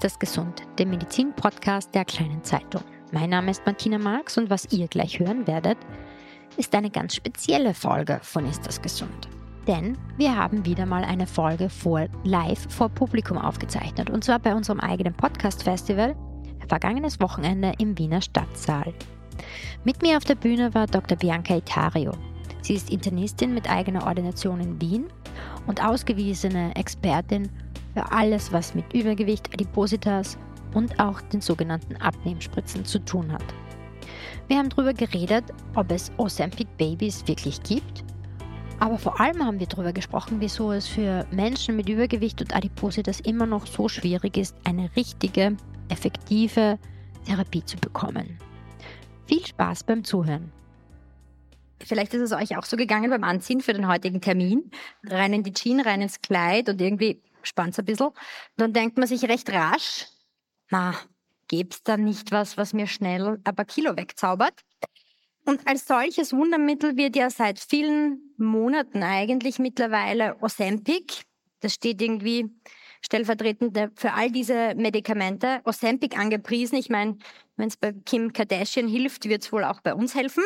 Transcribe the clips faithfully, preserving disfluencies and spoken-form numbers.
das gesund?, dem Medizin-Podcast der Kleinen Zeitung. Mein Name ist Martina Marx und was ihr gleich hören werdet, ist eine ganz spezielle Folge von Ist das gesund? Denn wir haben wieder mal eine Folge vor live vor Publikum aufgezeichnet und zwar bei unserem eigenen Podcast-Festival vergangenes Wochenende im Wiener Stadtsaal. Mit mir auf der Bühne war Doktor Bianca Itario. Sie ist Internistin mit eigener Ordination in Wien und ausgewiesene Expertin für alles, was mit Übergewicht, Adipositas und auch den sogenannten Abnehmspritzen zu tun hat. Wir haben darüber geredet, ob es Ozempic Babys wirklich gibt, aber vor allem haben wir darüber gesprochen, wieso es für Menschen mit Übergewicht und Adipositas immer noch so schwierig ist, eine richtige, effektive Therapie zu bekommen. Viel Spaß beim Zuhören. Vielleicht ist es euch auch so gegangen beim Anziehen für den heutigen Termin. Rein in die Jeans, rein ins Kleid und irgendwie spannt es ein bisschen. Dann denkt man sich recht rasch, na, gäbe es da nicht was, was mir schnell ein paar Kilo wegzaubert? Und als solches Wundermittel wird ja seit vielen Monaten eigentlich mittlerweile Ozempic, das steht irgendwie stellvertretend für all diese Medikamente, Ozempic angepriesen. Ich meine, wenn es bei Kim Kardashian hilft, wird es wohl auch bei uns helfen.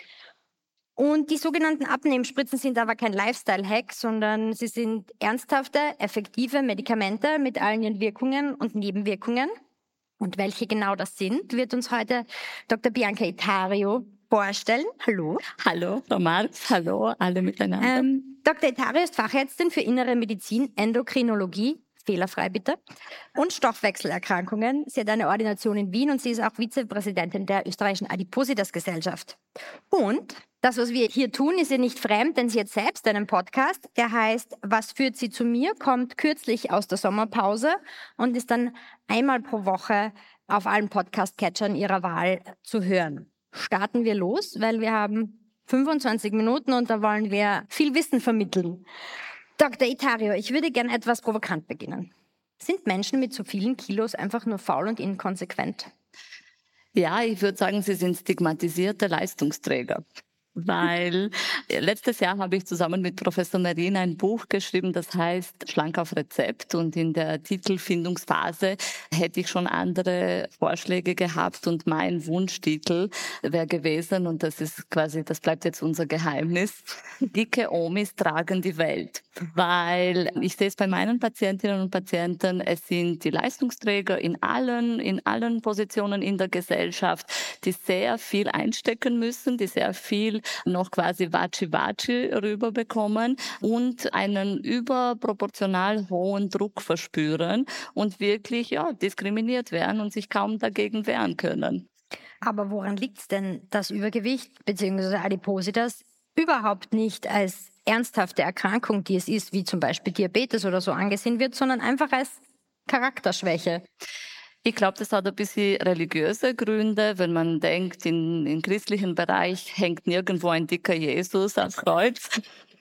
Und die sogenannten Abnehmspritzen sind aber kein Lifestyle-Hack, sondern sie sind ernsthafte, effektive Medikamente mit allen ihren Wirkungen und Nebenwirkungen. Und welche genau das sind, wird uns heute Doktor Bianca Itario vorstellen. Hallo. Hallo, Frau Marx. Hallo, alle miteinander. Ähm, Doktor Itario ist Fachärztin für Innere Medizin, Endokrinologie, fehlerfrei bitte, und Stoffwechselerkrankungen. Sie hat eine Ordination in Wien und sie ist auch Vizepräsidentin der österreichischen Adipositas-Gesellschaft. Und das, was wir hier tun, ist ihr nicht fremd, denn sie hat selbst einen Podcast, der heißt Was führt sie zu mir?, kommt kürzlich aus der Sommerpause und ist dann einmal pro Woche auf allen Podcast-Catchern ihrer Wahl zu hören. Starten wir los, weil wir haben fünfundzwanzig Minuten und da wollen wir viel Wissen vermitteln. Doktor Itario, ich würde gerne etwas provokant beginnen. Sind Menschen mit zu vielen Kilos einfach nur faul und inkonsequent? Ja, ich würde sagen, sie sind stigmatisierte Leistungsträger. Weil letztes Jahr habe ich zusammen mit Professor Marin ein Buch geschrieben, das heißt Schlank auf Rezept. Und in der Titelfindungsphase hätte ich schon andere Vorschläge gehabt und mein Wunschtitel wäre gewesen, und das ist quasi, das bleibt jetzt unser Geheimnis: Dicke Omis tragen die Welt. Weil ich sehe es bei meinen Patientinnen und Patienten, es sind die Leistungsträger in allen, in allen Positionen in der Gesellschaft, die sehr viel einstecken müssen, die sehr viel noch quasi Watschi-Watschi rüberbekommen und einen überproportional hohen Druck verspüren und wirklich ja diskriminiert werden und sich kaum dagegen wehren können. Aber woran liegt es denn, dass Übergewicht bzw. Adipositas überhaupt nicht als ernsthafte Erkrankung, die es ist, wie zum Beispiel Diabetes oder so angesehen wird, sondern einfach als Charakterschwäche? Ich glaube, das hat ein bisschen religiöse Gründe. Wenn man denkt, in, im christlichen Bereich hängt nirgendwo ein dicker Jesus am Kreuz,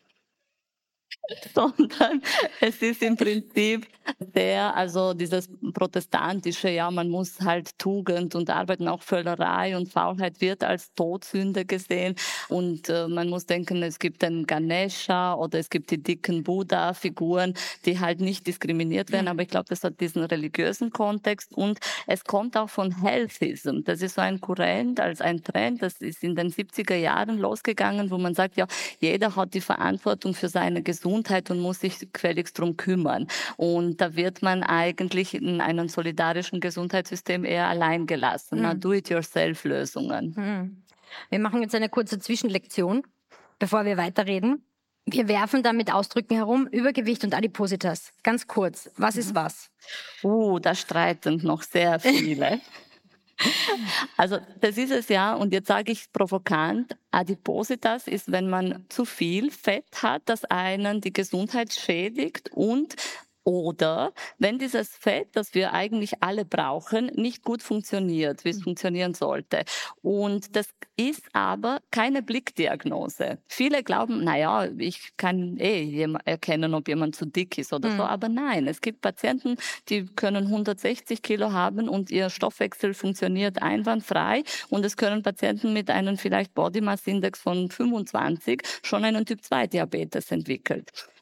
sondern es ist im Prinzip der, also dieses protestantische, ja, man muss halt Tugend und Arbeiten, auch Völlerei und Faulheit wird als Todsünde gesehen und äh, man muss denken, es gibt den Ganesha oder es gibt die dicken Buddha-Figuren, die halt nicht diskriminiert werden, aber ich glaube, das hat diesen religiösen Kontext und es kommt auch von Healthism. Das ist so ein Kurrent, als ein Trend, das ist in den siebziger Jahren losgegangen, wo man sagt, ja, jeder hat die Verantwortung für seine Gesundheit und muss sich gefälligst drum kümmern. Und da wird man eigentlich in einem solidarischen Gesundheitssystem eher allein gelassen. Mhm. Do-it-yourself-Lösungen. Mhm. Wir machen jetzt eine kurze Zwischenlektion, bevor wir weiterreden. Wir werfen da mit Ausdrücken herum, Übergewicht und Adipositas. Ganz kurz, was ist was? Uh, da streiten noch sehr viele. Also das ist es ja, und jetzt sage ich provokant, Adipositas ist, wenn man zu viel Fett hat, das einen die Gesundheit schädigt und oder wenn dieses Fett, das wir eigentlich alle brauchen, nicht gut funktioniert, wie es funktionieren sollte. Und das ist aber keine Blickdiagnose. Viele glauben, naja, ich kann eh erkennen, ob jemand zu dick ist oder mhm. so. Aber nein, es gibt Patienten, die können hundertsechzig Kilo haben und ihr Stoffwechsel funktioniert einwandfrei. Und es können Patienten mit einem vielleicht Body Mass Index von fünfundzwanzig schon einen Typ zwei Diabetes entwickeln.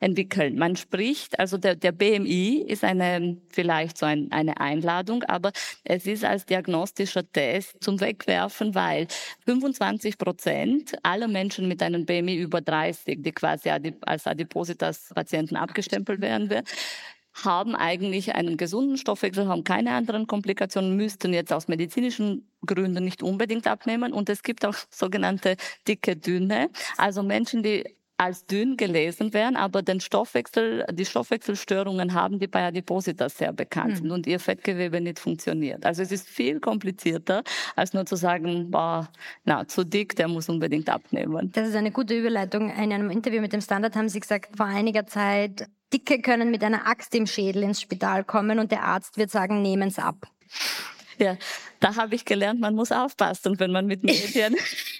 entwickeln. Man spricht, also der, der B M I ist eine, vielleicht so ein, eine Einladung, aber es ist als diagnostischer Test zum Wegwerfen, weil fünfundzwanzig Prozent aller Menschen mit einem B M I über dreißig, die quasi als Adipositas-Patienten abgestempelt werden, haben eigentlich einen gesunden Stoffwechsel, haben keine anderen Komplikationen, müssten jetzt aus medizinischen Gründen nicht unbedingt abnehmen. Und es gibt auch sogenannte dicke Dünne, also Menschen, die als dünn gelesen werden, aber den Stoffwechsel, die Stoffwechselstörungen haben, die bei Adipositas sehr bekannt sind, hm. und ihr Fettgewebe nicht funktioniert. Also es ist viel komplizierter, als nur zu sagen, boah, na, zu dick, der muss unbedingt abnehmen. Das ist eine gute Überleitung. In einem Interview mit dem Standard haben Sie gesagt, vor einiger Zeit, Dicke können mit einer Axt im Schädel ins Spital kommen und der Arzt wird sagen, nehmen's ab. Ja, da habe ich gelernt, man muss aufpassen, wenn man mit Medien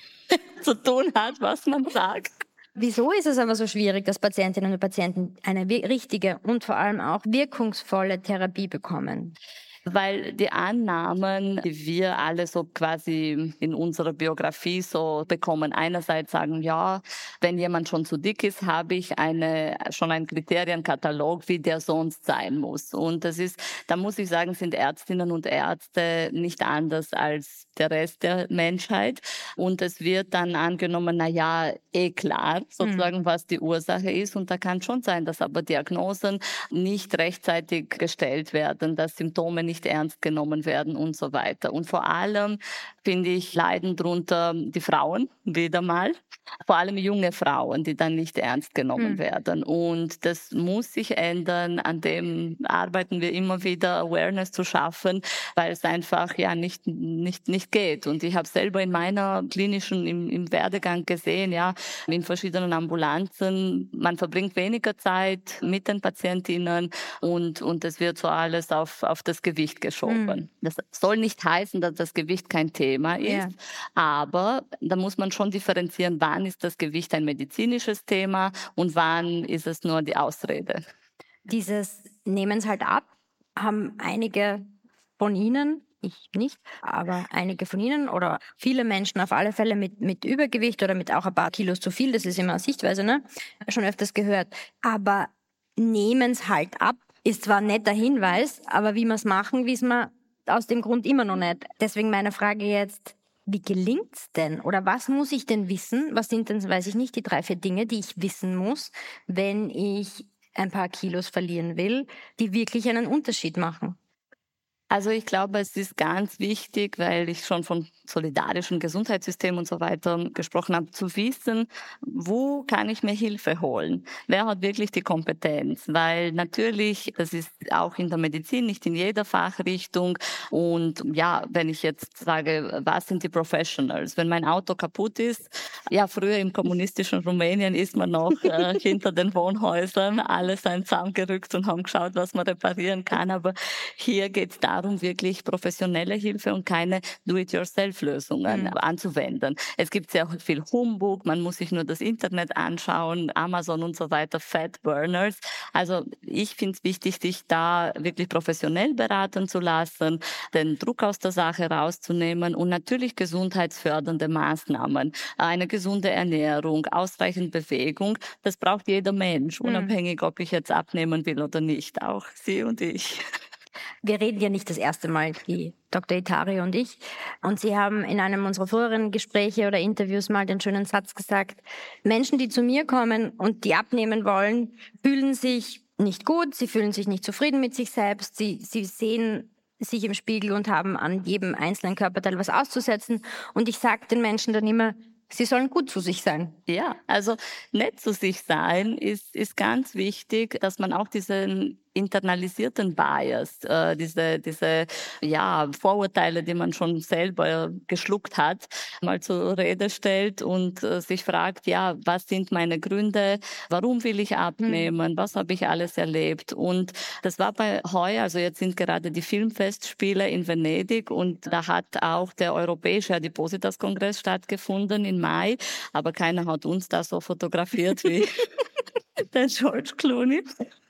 zu tun hat, was man sagt. Wieso ist es aber so schwierig, dass Patientinnen und Patienten eine richtige und vor allem auch wirkungsvolle Therapie bekommen? Weil die Annahmen, die wir alle so quasi in unserer Biografie so bekommen, einerseits sagen, ja, wenn jemand schon zu dick ist, habe ich eine, schon einen Kriterienkatalog, wie der sonst sein muss. Und das ist, da muss ich sagen, sind Ärztinnen und Ärzte nicht anders als der Rest der Menschheit. Und es wird dann angenommen, na ja, eh klar, sozusagen, mhm. was die Ursache ist. Und da kann schon sein, dass aber Diagnosen nicht rechtzeitig gestellt werden, dass Symptome nicht ernst genommen werden und so weiter. Und vor allem, finde ich, leiden darunter die Frauen wieder mal. Vor allem junge Frauen, die dann nicht ernst genommen mhm. werden. Und das muss sich ändern. An dem arbeiten wir immer wieder, Awareness zu schaffen, weil es einfach ja nicht, nicht, nicht geht. Und ich habe selber in meiner klinischen, im, im Werdegang gesehen, ja, in verschiedenen Ambulanzen, man verbringt weniger Zeit mit den Patientinnen und, und es wird so alles auf, auf das Gewicht geschoben. Mhm. Das soll nicht heißen, dass das Gewicht kein Thema ist, ja. aber da muss man schon differenzieren, wann ist das Gewicht ein medizinisches Thema und wann ist es nur die Ausrede. Dieses nehmen es halt ab, haben einige von Ihnen, ich nicht, aber einige von Ihnen oder viele Menschen auf alle Fälle mit, mit Übergewicht oder mit auch ein paar Kilos zu viel, das ist immer eine Sichtweise, ne? Schon öfters gehört. Aber nehmen es halt ab, ist zwar ein netter Hinweis, aber wie wir es machen, wissen wir aus dem Grund immer noch nicht. Deswegen meine Frage jetzt, wie gelingt's denn? Oder was muss ich denn wissen? Was sind denn, weiß ich nicht, die drei, vier Dinge, die ich wissen muss, wenn ich ein paar Kilos verlieren will, die wirklich einen Unterschied machen? Also ich glaube, es ist ganz wichtig, weil ich schon von solidarischem Gesundheitssystem und so weiter gesprochen habe, zu wissen, wo kann ich mir Hilfe holen? Wer hat wirklich die Kompetenz? Weil natürlich, das ist auch in der Medizin, nicht in jeder Fachrichtung. Und ja, wenn ich jetzt sage, was sind die Professionals? Wenn mein Auto kaputt ist, ja, früher im kommunistischen Rumänien ist man noch äh, hinter den Wohnhäusern, alles zusammengerückt und haben geschaut, was man reparieren kann. Aber hier geht es darum, wirklich professionelle Hilfe und keine Do-it-yourself-Lösungen mhm. anzuwenden. Es gibt sehr viel Humbug, man muss sich nur das Internet anschauen, Amazon und so weiter, Fat Burners. Also ich finde es wichtig, sich da wirklich professionell beraten zu lassen, den Druck aus der Sache rauszunehmen und natürlich gesundheitsfördernde Maßnahmen, eine gesunde Ernährung, ausreichend Bewegung. Das braucht jeder Mensch, mhm. unabhängig, ob ich jetzt abnehmen will oder nicht. Auch Sie und ich. Wir reden ja nicht das erste Mal, die Doktor Etari und ich. Und Sie haben in einem unserer früheren Gespräche oder Interviews mal den schönen Satz gesagt, Menschen, die zu mir kommen und die abnehmen wollen, fühlen sich nicht gut, sie fühlen sich nicht zufrieden mit sich selbst, sie, sie sehen sich im Spiegel und haben an jedem einzelnen Körperteil was auszusetzen. Und ich sage den Menschen dann immer, sie sollen gut zu sich sein. Ja, also nett zu sich sein ist, ist ganz wichtig, dass man auch diesen internalisierten Bias, äh, diese, diese ja, Vorurteile, die man schon selber geschluckt hat, mal zur Rede stellt und äh, sich fragt, ja, was sind meine Gründe, warum will ich abnehmen, hm. was habe ich alles erlebt? Und das war bei heuer, also jetzt sind gerade die Filmfestspiele in Venedig und da hat auch der Europäische Adipositas-Kongress stattgefunden im Mai, aber keiner hat uns da so fotografiert wie der George Clooney.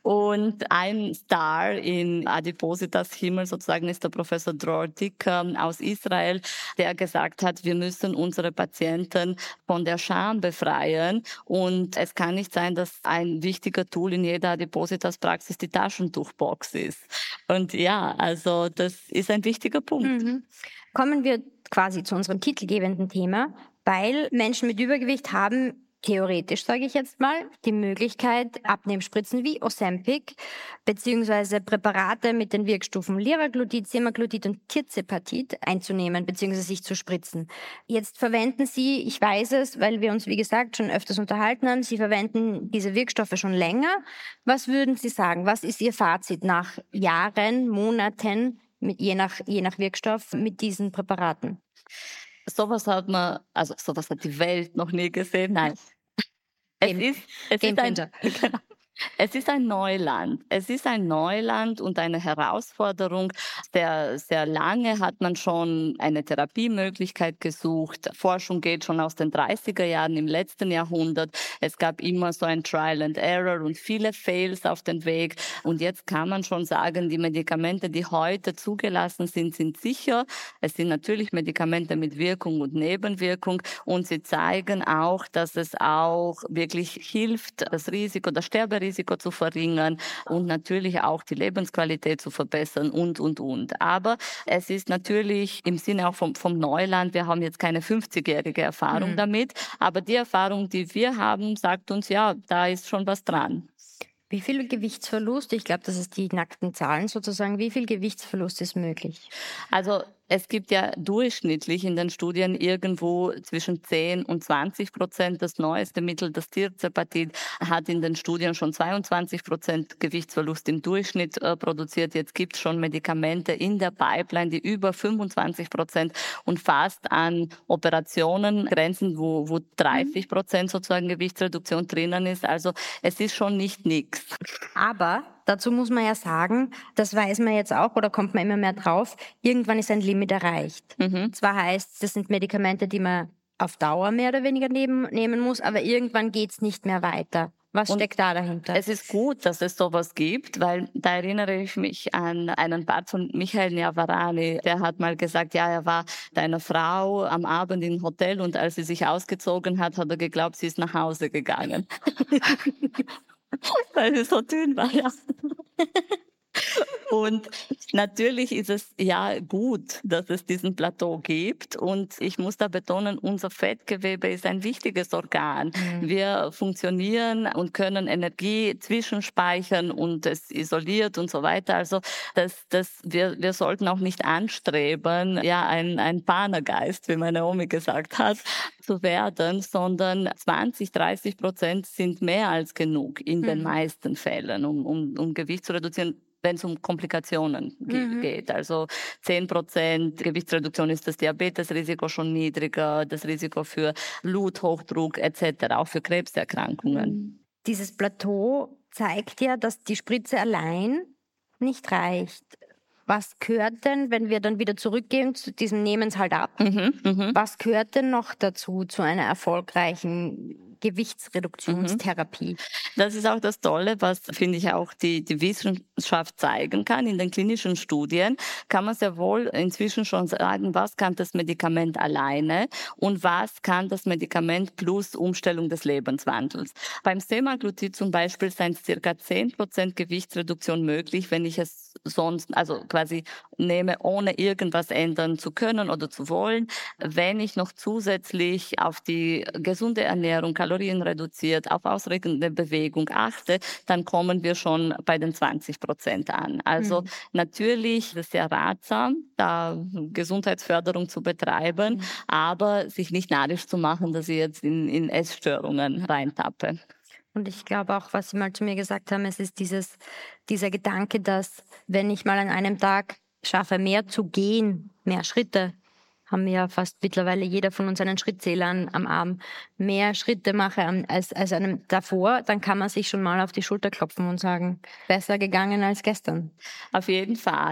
Und ein Star in Adipositas Himmel sozusagen ist der Professor Dror Dicker aus Israel, der gesagt hat, wir müssen unsere Patienten von der Scham befreien. Und es kann nicht sein, dass ein wichtiger Tool in jeder Adipositas-Praxis die Taschentuchbox ist. Und ja, also das ist ein wichtiger Punkt. Mhm. Kommen wir quasi zu unserem titelgebenden Thema, weil Menschen mit Übergewicht haben theoretisch, sage ich jetzt mal, die Möglichkeit, Abnehmspritzen wie Ozempic beziehungsweise Präparate mit den Wirkstoffen Liraglutid, Semaglutid und Tirzepatid einzunehmen beziehungsweise sich zu spritzen. Jetzt verwenden Sie, ich weiß es, weil wir uns, wie gesagt, schon öfters unterhalten haben, Sie verwenden diese Wirkstoffe schon länger. Was würden Sie sagen? Was ist Ihr Fazit nach Jahren, Monaten, mit, je nach, je nach Wirkstoff mit diesen Präparaten? Sowas hat man, also sowas hat die Welt noch nie gesehen. Nein. Es Game, ist, es Game ist ein, Changer. genau. Es ist ein Neuland. Es ist ein Neuland und eine Herausforderung. Sehr, sehr lange hat man schon eine Therapiemöglichkeit gesucht. Forschung geht schon aus den dreißiger Jahren im letzten Jahrhundert. Es gab immer so ein Trial and Error und viele Fails auf den Weg. Und jetzt kann man schon sagen, die Medikamente, die heute zugelassen sind, sind sicher. Es sind natürlich Medikamente mit Wirkung und Nebenwirkung. Und sie zeigen auch, dass es auch wirklich hilft, das Risiko, das Sterberisiko Risiko zu verringern und natürlich auch die Lebensqualität zu verbessern und, und, und. Aber es ist natürlich im Sinne auch vom, vom Neuland, wir haben jetzt keine fünfzigjährige Erfahrung mhm. damit, aber die Erfahrung, die wir haben, sagt uns, ja, da ist schon was dran. Wie viel Gewichtsverlust, ich glaube, das ist die nackten Zahlen sozusagen, wie viel Gewichtsverlust ist möglich? Also es gibt ja durchschnittlich in den Studien irgendwo zwischen zehn und zwanzig Prozent. Das neueste Mittel, das Tirzepatid, hat in den Studien schon zweiundzwanzig Prozent Gewichtsverlust im Durchschnitt äh, produziert. Jetzt gibt es schon Medikamente in der Pipeline, die über fünfundzwanzig Prozent und fast an Operationen grenzen, wo, wo dreißig Prozent sozusagen Gewichtsreduktion drinnen ist. Also es ist schon nicht nichts. Aber dazu muss man ja sagen, das weiß man jetzt auch oder kommt man immer mehr drauf, irgendwann ist ein Limit erreicht. Mhm. Zwar heißt es, das sind Medikamente, die man auf Dauer mehr oder weniger nehmen, nehmen muss, aber irgendwann geht's nicht mehr weiter. Was und steckt da dahinter? Es ist gut, dass es sowas gibt, weil da erinnere ich mich an einen Part von Michael Niavarani. Der hat mal gesagt, ja, er war deiner Frau am Abend im Hotel und als sie sich ausgezogen hat, hat er geglaubt, sie ist nach Hause gegangen. Weil sie so dünn war, ja. Und natürlich ist es ja gut, dass es diesen Plateau gibt. Und ich muss da betonen, unser Fettgewebe ist ein wichtiges Organ. Mhm. Wir funktionieren und können Energie zwischenspeichern und es isoliert und so weiter. Also das, das, wir, wir sollten auch nicht anstreben, ja, ein, ein Panergeist, wie meine Omi gesagt hat, zu werden, sondern zwanzig, dreißig Prozent sind mehr als genug in mhm. den meisten Fällen, um, um, um Gewicht zu reduzieren, wenn es um Komplikationen mhm. geht. Also zehn Prozent Gewichtsreduktion ist das Diabetesrisiko schon niedriger, das Risiko für Bluthochdruck et cetera, auch für Krebserkrankungen. Dieses Plateau zeigt ja, dass die Spritze allein nicht reicht. Was gehört denn, wenn wir dann wieder zurückgehen zu diesem Nehmen es halt ab, mhm, mh. was gehört denn noch dazu, zu einer erfolgreichen Gewichtsreduktionstherapie? Das ist auch das Tolle, was, finde ich, auch die, die Wissenschaft zeigen kann. In den klinischen Studien kann man sehr wohl inzwischen schon sagen, was kann das Medikament alleine und was kann das Medikament plus Umstellung des Lebenswandels. Beim Semaglutid zum Beispiel sind circa zehn Prozent Gewichtsreduktion möglich, wenn ich es sonst, also quasi nehme, ohne irgendwas ändern zu können oder zu wollen. Wenn ich noch zusätzlich auf die gesunde Ernährung, Kalorien reduziert, auf ausreichende Bewegung achte, dann kommen wir schon bei den zwanzig Prozent an. Also mhm. natürlich ist es sehr ratsam, da Gesundheitsförderung zu betreiben, mhm. aber sich nicht narrisch zu machen, dass ich jetzt in, in Essstörungen reintappe. Und ich glaube auch, was Sie mal zu mir gesagt haben, es ist dieses, dieser Gedanke, dass wenn ich mal an einem Tag schaffe, mehr zu gehen, mehr Schritte, haben wir ja fast mittlerweile jeder von uns einen Schrittzähler am Arm, mehr Schritte mache als, als einem davor, dann kann man sich schon mal auf die Schulter klopfen und sagen, besser gegangen als gestern. Auf jeden Fall.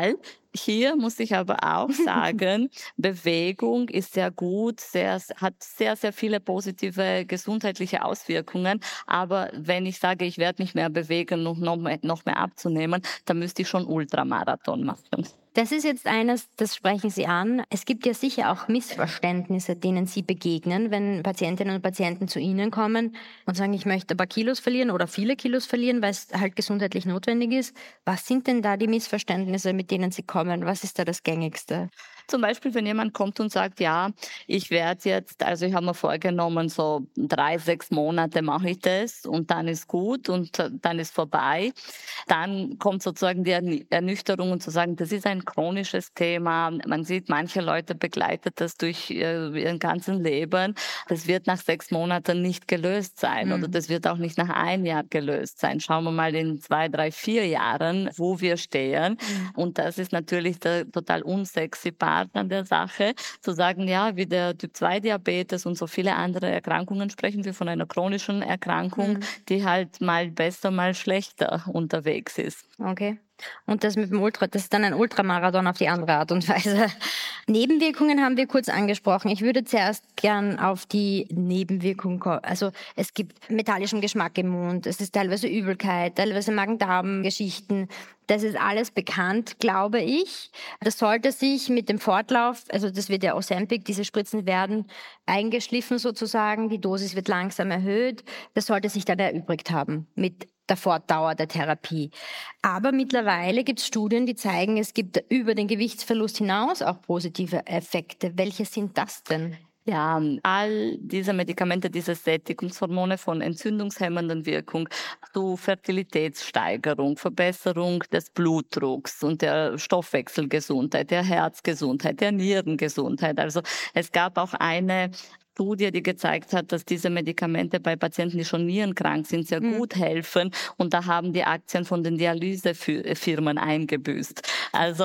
Hier muss ich aber auch sagen, Bewegung ist sehr gut, sehr, hat sehr, sehr viele positive gesundheitliche Auswirkungen. Aber wenn ich sage, ich werde mich mehr bewegen, um noch mehr, noch mehr abzunehmen, dann müsste ich schon Ultramarathon machen. Das ist jetzt eines, das sprechen Sie an. Es gibt ja sicher auch Missverständnisse, denen Sie begegnen, wenn Patientinnen und Patienten zu Ihnen kommen und sagen, ich möchte ein paar Kilos verlieren oder viele Kilos verlieren, weil es halt gesundheitlich notwendig ist. Was sind denn da die Missverständnisse, mit denen Sie kommen? Was ist da das Gängigste? Zum Beispiel, wenn jemand kommt und sagt, ja, ich werde jetzt, also ich habe mir vorgenommen, so drei, sechs Monate mache ich das und dann ist gut und dann ist vorbei. Dann kommt sozusagen die Ernüchterung und zu sagen, das ist ein chronisches Thema. Man sieht, manche Leute begleitet das durch ihr ganzes Leben. Das wird nach sechs Monaten nicht gelöst sein mhm. oder das wird auch nicht nach einem Jahr gelöst sein. Schauen wir mal in zwei, drei, vier Jahren, wo wir stehen. Mhm. Und das ist natürlich der total unsexy Part an der Sache, zu sagen, ja, wie der Typ zwei Diabetes und so viele andere Erkrankungen sprechen wir von einer chronischen Erkrankung, mhm. die halt mal besser, mal schlechter unterwegs ist. Okay. Und das mit dem Ultra, das ist dann ein Ultramarathon auf die andere Art und Weise. Nebenwirkungen haben wir kurz angesprochen. Ich würde zuerst gern auf die Nebenwirkungen kommen. Also es gibt metallischen Geschmack im Mund, es ist teilweise Übelkeit, teilweise Magen-Darm-Geschichten. Das ist alles bekannt, glaube ich. Das sollte sich mit dem Fortlauf, also das wird ja Ozempic, diese Spritzen werden eingeschliffen sozusagen, die Dosis wird langsam erhöht. Das sollte sich dann erübrigt haben mit der Fortdauer der Therapie. Aber mittlerweile gibt es Studien, die zeigen, es gibt über den Gewichtsverlust hinaus auch positive Effekte. Welche sind das denn? Ja, all diese Medikamente, diese Sättigungshormone von entzündungshemmenden Wirkung zu Fertilitätssteigerung, Verbesserung des Blutdrucks und der Stoffwechselgesundheit, der Herzgesundheit, der Nierengesundheit. Also es gab auch eine Studie, die gezeigt hat, dass diese Medikamente bei Patienten, die schon nierenkrank sind, sehr mhm. gut helfen. Und da haben die Aktien von den Dialysefirmen eingebüßt. Also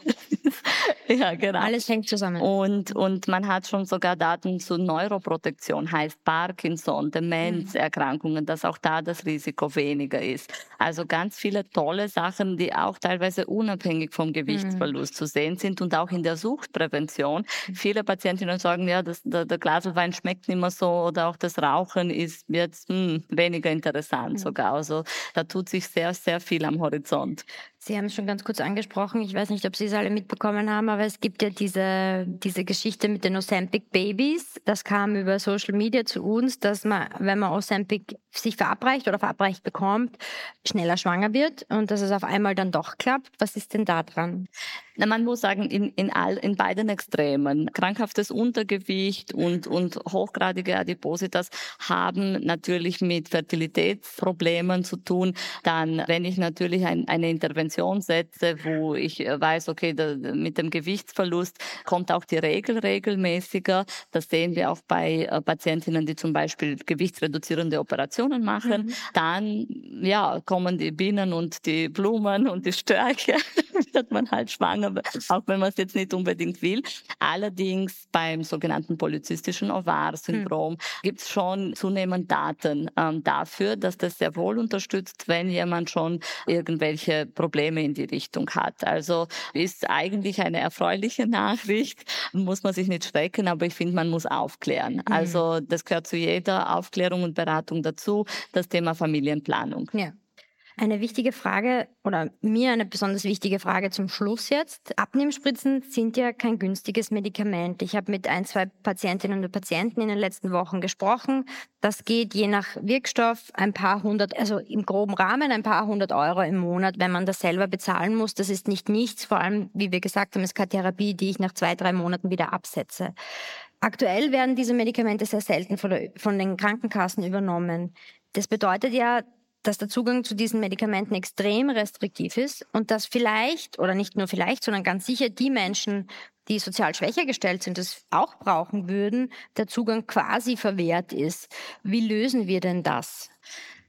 ja, genau. Alles hängt zusammen. Und, und man hat schon sogar Daten zu Neuroprotektion, heißt Parkinson, Demenzerkrankungen, dass auch da das Risiko weniger ist. Also ganz viele tolle Sachen, die auch teilweise unabhängig vom Gewichtsverlust mhm. zu sehen sind und auch in der Suchtprävention. Viele Patientinnen sagen, ja, das, der, der Glaselwein schmeckt nicht mehr so oder auch das Rauchen ist jetzt mh, weniger interessant mhm. sogar. Also da tut sich sehr, sehr viel am Horizont. Sie haben es schon ganz kurz angesprochen. Ich weiß nicht, ob Sie es alle mitbekommen haben, aber es gibt ja diese, diese Geschichte mit den Ozempic Babies. Das kam über Social Media zu uns, dass man, wenn man Ozempic sich verabreicht oder verabreicht bekommt, schneller schwanger wird und dass es auf einmal dann doch klappt. Was ist denn da dran? Na, man muss sagen, in, in, all, in beiden Extremen, krankhaftes Untergewicht und, und hochgradige Adipositas haben natürlich mit Fertilitätsproblemen zu tun. Dann, wenn ich natürlich ein, eine Intervention setze, wo ich weiß, okay, da, mit dem Gewichtsverlust kommt auch die Regel regelmäßiger. Das sehen wir auch bei äh, Patientinnen, die zum Beispiel gewichtsreduzierende Operationen machen. Mhm. Dann, ja, kommen die Bienen und die Blumen und die Störche, wird man halt schwanger, auch wenn man es jetzt nicht unbedingt will. Allerdings beim sogenannten polyzystischen Ovar-Syndrom hm. gibt es schon zunehmend Daten ähm, dafür, dass das sehr wohl unterstützt, wenn jemand schon irgendwelche Probleme in die Richtung hat. Also ist eigentlich eine erfreuliche Nachricht, muss man sich nicht schrecken, aber ich finde, man muss aufklären. Hm. Also das gehört zu jeder Aufklärung und Beratung dazu, das Thema Familienplanung. Ja. Eine wichtige Frage oder mir eine besonders wichtige Frage zum Schluss jetzt. Abnehmspritzen sind ja kein günstiges Medikament. Ich habe mit ein, zwei Patientinnen und Patienten in den letzten Wochen gesprochen. Das geht je nach Wirkstoff ein paar hundert, also im groben Rahmen ein paar hundert Euro im Monat, wenn man das selber bezahlen muss. Das ist nicht nichts, vor allem, wie wir gesagt haben, ist keine Therapie, die ich nach zwei, drei Monaten wieder absetze. Aktuell werden diese Medikamente sehr selten von, der, von den Krankenkassen übernommen. Das bedeutet ja, dass der Zugang zu diesen Medikamenten extrem restriktiv ist und dass vielleicht, oder nicht nur vielleicht, sondern ganz sicher die Menschen, die sozial schwächer gestellt sind, das auch brauchen würden, der Zugang quasi verwehrt ist. Wie lösen wir denn das?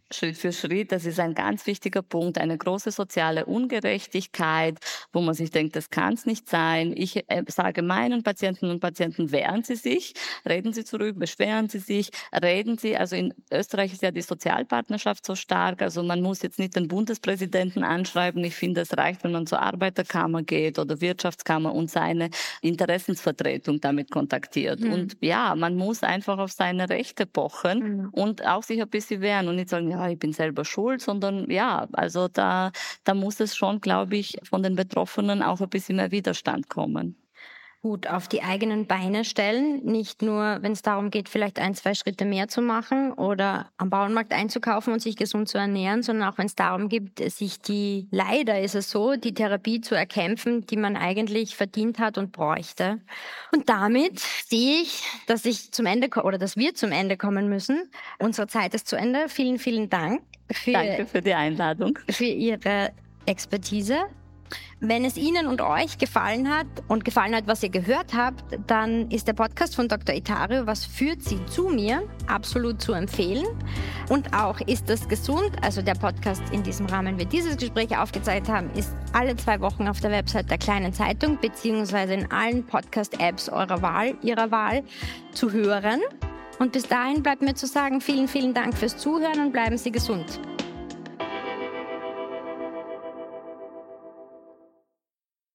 Schritt für Schritt. Das ist ein ganz wichtiger Punkt, eine große soziale Ungerechtigkeit, wo man sich denkt, das kann es nicht sein. Ich äh, sage meinen Patienten und Patienten, wehren Sie sich, reden Sie zurück, beschweren Sie sich, reden Sie. Also in Österreich ist ja die Sozialpartnerschaft so stark, also man muss jetzt nicht den Bundespräsidenten anschreiben. Ich finde, es reicht, wenn man zur Arbeiterkammer geht oder Wirtschaftskammer und seine Interessensvertretung damit kontaktiert. Mhm. Und ja, man muss einfach auf seine Rechte pochen mhm. und auch sich ein bisschen wehren und nicht sagen, ja, ich bin selber schuld, sondern ja, also da, da muss es schon, glaube ich, von den Betroffenen auch ein bisschen mehr Widerstand kommen. Gut auf die eigenen Beine stellen, nicht nur, wenn es darum geht, vielleicht ein, zwei Schritte mehr zu machen oder am Bauernmarkt einzukaufen und sich gesund zu ernähren, sondern auch wenn es darum geht, sich die, leider ist es so, die Therapie zu erkämpfen, die man eigentlich verdient hat und bräuchte. Und damit sehe ich, dass ich zum Ende oder dass wir zum Ende kommen müssen. Unsere Zeit ist zu Ende. Vielen, vielen Dank für, Danke für die Einladung. Für Ihre Expertise. Wenn es Ihnen und euch gefallen hat und gefallen hat, was ihr gehört habt, dann ist der Podcast von Doktor Itario, was führt Sie zu mir, absolut zu empfehlen. Und auch Ist das gesund? Also der Podcast, in diesem Rahmen wir dieses Gespräch aufgezeichnet haben, ist alle zwei Wochen auf der Website der Kleinen Zeitung beziehungsweise in allen Podcast-Apps eurer Wahl, Ihrer Wahl zu hören. Und bis dahin bleibt mir zu sagen, vielen, vielen Dank fürs Zuhören und bleiben Sie gesund.